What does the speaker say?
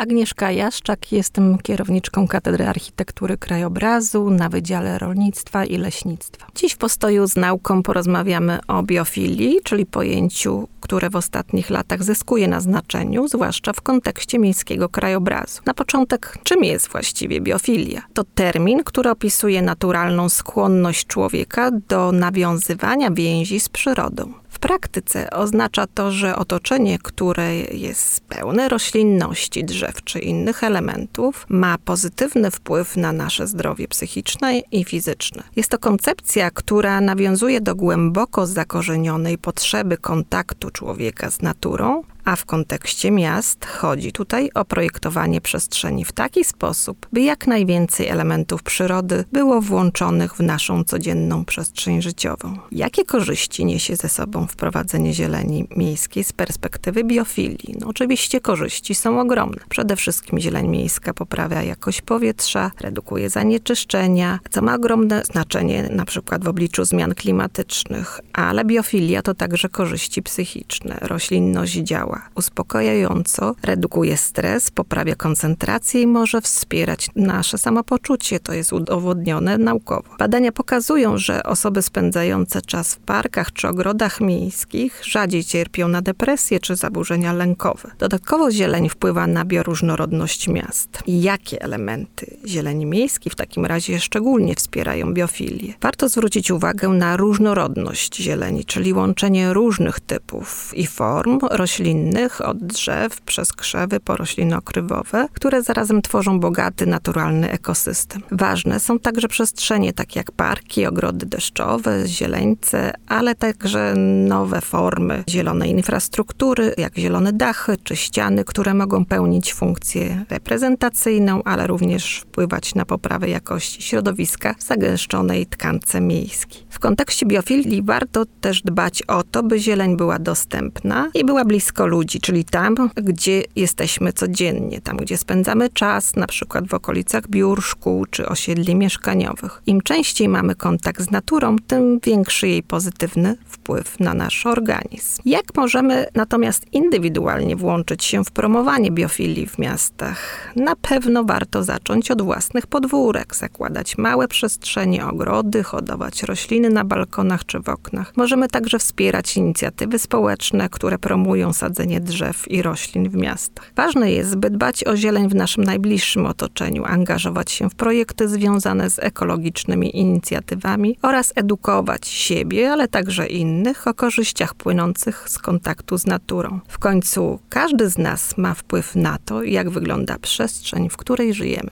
Agnieszka Jaszczak, jestem kierowniczką Katedry Architektury Krajobrazu na Wydziale Rolnictwa i Leśnictwa. Dziś w Postoju z Nauką porozmawiamy o biofilii, czyli pojęciu, które w ostatnich latach zyskuje na znaczeniu, zwłaszcza w kontekście miejskiego krajobrazu. Na początek, czym jest właściwie biofilia? To termin, który opisuje naturalną skłonność człowieka do nawiązywania więzi z przyrodą. W praktyce oznacza to, że otoczenie, które jest pełne roślinności, drzew czy innych elementów, ma pozytywny wpływ na nasze zdrowie psychiczne i fizyczne. Jest to koncepcja, która nawiązuje do głęboko zakorzenionej potrzeby kontaktu człowieka z naturą, a w kontekście miast chodzi tutaj o projektowanie przestrzeni w taki sposób, by jak najwięcej elementów przyrody było włączonych w naszą codzienną przestrzeń życiową. Jakie korzyści niesie ze sobą wprowadzenie zieleni miejskiej z perspektywy biofilii? Oczywiście korzyści są ogromne. Przede wszystkim zieleń miejska poprawia jakość powietrza, redukuje zanieczyszczenia, co ma ogromne znaczenie na przykład w obliczu zmian klimatycznych, ale biofilia to także korzyści psychiczne. Roślinność działa uspokajająco, redukuje stres, poprawia koncentrację i może wspierać nasze samopoczucie. To jest udowodnione naukowo. Badania pokazują, że osoby spędzające czas w parkach czy ogrodach miejskich rzadziej cierpią na depresję czy zaburzenia lękowe. Dodatkowo zieleń wpływa na bioróżnorodność miast. Jakie elementy zieleni miejskiej w takim razie szczególnie wspierają biofilię? Warto zwrócić uwagę na różnorodność zieleni, czyli łączenie różnych typów i form roślinnych, od drzew przez krzewy po rośliny okrywowe, które zarazem tworzą bogaty, naturalny ekosystem. Ważne są także przestrzenie takie jak parki, ogrody deszczowe, zieleńce, ale także nowe formy zielonej infrastruktury, jak zielone dachy czy ściany, które mogą pełnić funkcję reprezentacyjną, ale również wpływać na poprawę jakości środowiska w zagęszczonej tkance miejskiej. W kontekście biofilii warto też dbać o to, by zieleń była dostępna i była blisko ludzi, czyli tam, gdzie jesteśmy codziennie, tam, gdzie spędzamy czas, na przykład w okolicach biur, szkół czy osiedli mieszkaniowych. Im częściej mamy kontakt z naturą, tym większy jej pozytywny wpływ na nasz organizm. Jak możemy natomiast indywidualnie włączyć się w promowanie biofilii w miastach? Na pewno warto zacząć od własnych podwórek, zakładać małe przestrzenie, ogrody, hodować rośliny na balkonach czy w oknach. Możemy także wspierać inicjatywy społeczne, które promują sadzenie drzew i roślin w miastach. Ważne jest, by dbać o zieleń w naszym najbliższym otoczeniu, angażować się w projekty związane z ekologicznymi inicjatywami oraz edukować siebie, ale także innych o korzyściach płynących z kontaktu z naturą. W końcu każdy z nas ma wpływ na to, jak wygląda przestrzeń, w której żyjemy.